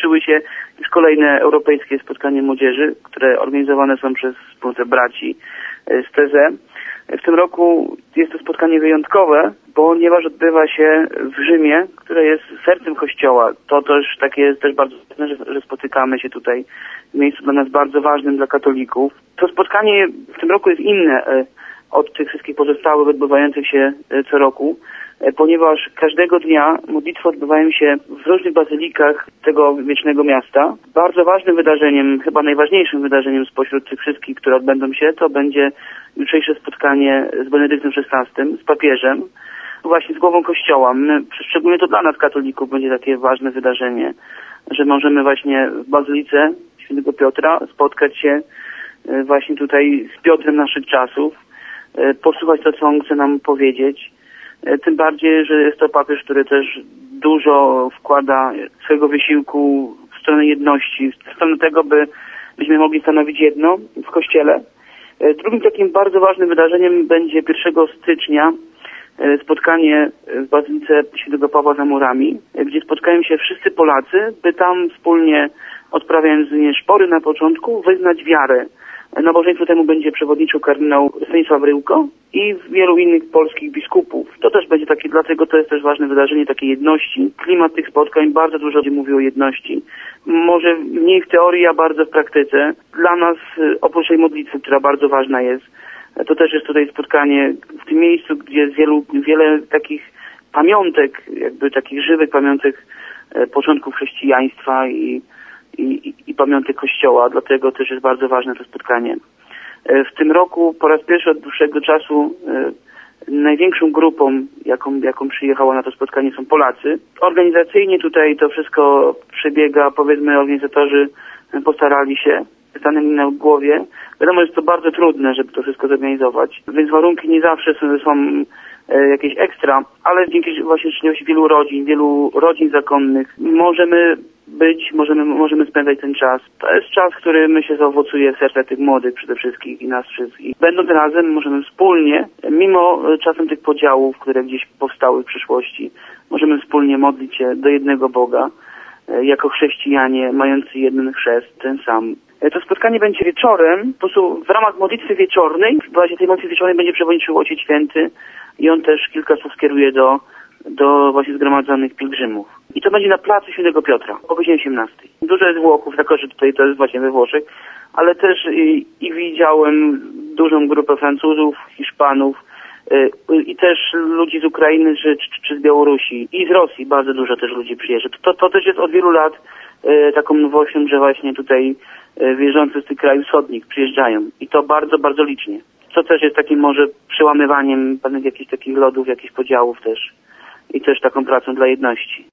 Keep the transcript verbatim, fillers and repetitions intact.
zakończyły się już kolejne europejskie spotkania młodzieży, które organizowane są przez wspólnotę braci z T Z. W tym roku jest to spotkanie wyjątkowe, ponieważ odbywa się w Rzymie, które jest sercem Kościoła. To też takie jest też bardzo ważne, że, że spotykamy się tutaj w miejscu dla nas bardzo ważnym dla katolików. To spotkanie w tym roku jest inne od tych wszystkich pozostałych odbywających się co roku, ponieważ każdego dnia modlitwy odbywają się w różnych bazylikach tego wiecznego miasta. Bardzo ważnym wydarzeniem, chyba najważniejszym wydarzeniem spośród tych wszystkich, które odbędą się, to będzie jutrzejsze spotkanie z Benedyktem szesnastym, z papieżem, właśnie z głową Kościoła. My, szczególnie to dla nas, katolików, będzie takie ważne wydarzenie, że możemy właśnie w bazylice Świętego Piotra spotkać się właśnie tutaj z Piotrem naszych czasów, posłuchać to, co on chce nam powiedzieć. Tym bardziej, że jest to papież, który też dużo wkłada swojego wysiłku w stronę jedności, w stronę tego, by byśmy mogli stanowić jedno w Kościele. Drugim takim bardzo ważnym wydarzeniem będzie pierwszego stycznia spotkanie w Bazylice Świętego Pawła za murami, gdzie spotkają się wszyscy Polacy, by tam wspólnie, odprawiając szpory na początku, wyznać wiarę. Nabożeństwo temu będzie przewodniczył kardynał Stanisław Ryłko i wielu innych polskich biskupów. To też będzie takie, dlatego to jest też ważne wydarzenie takiej jedności. Klimat tych spotkań bardzo dużo mówi o jedności. Może mniej w teorii, a bardzo w praktyce. Dla nas, oprócz tej modlitwy, która bardzo ważna jest, to też jest tutaj spotkanie w tym miejscu, gdzie jest wielu, wiele takich pamiątek, jakby takich żywych pamiątek początków chrześcijaństwa i I, i pamiątek Kościoła, dlatego też jest bardzo ważne to spotkanie. W tym roku po raz pierwszy od dłuższego czasu e, największą grupą, jaką, jaką przyjechała na to spotkanie, są Polacy. Organizacyjnie tutaj to wszystko przebiega, powiedzmy, organizatorzy postarali się, stanęli na głowie. Wiadomo, jest to bardzo trudne, żeby to wszystko zorganizować, więc warunki nie zawsze są, są e, jakieś ekstra, ale dzięki właśnie czynności wielu rodzin, wielu rodzin zakonnych możemy być, możemy, możemy spędzać ten czas. To jest czas, który, myślę, zaowocuje w serca tych młodych przede wszystkim i nas wszystkich. Będąc razem, możemy wspólnie, mimo czasem tych podziałów, które gdzieś powstały w przyszłości, możemy wspólnie modlić się do jednego Boga, jako chrześcijanie mający jeden chrzest, ten sam. To spotkanie będzie wieczorem, po prostu w ramach modlitwy wieczornej, w razie tej modlitwy wieczornej będzie przewodniczył Ojciec Święty i on też kilka słów skieruje do do właśnie zgromadzonych pielgrzymów. I to będzie na placu Świętego Piotra o godzinie osiemnastej. Dużo jest Włochów, tylko że tutaj to jest właśnie we Włoszech, ale też i, i widziałem dużą grupę Francuzów, Hiszpanów y, i też ludzi z Ukrainy czy, czy, czy z Białorusi i z Rosji. Bardzo dużo też ludzi przyjeżdża. To, to też jest od wielu lat y, taką nowością, że właśnie tutaj y, wierzący z tych krajów wschodnich przyjeżdżają. I to bardzo, bardzo licznie. Co też jest takim może przełamywaniem pewnych jakichś takich lodów, jakichś podziałów też. I też taką pracą dla jedności.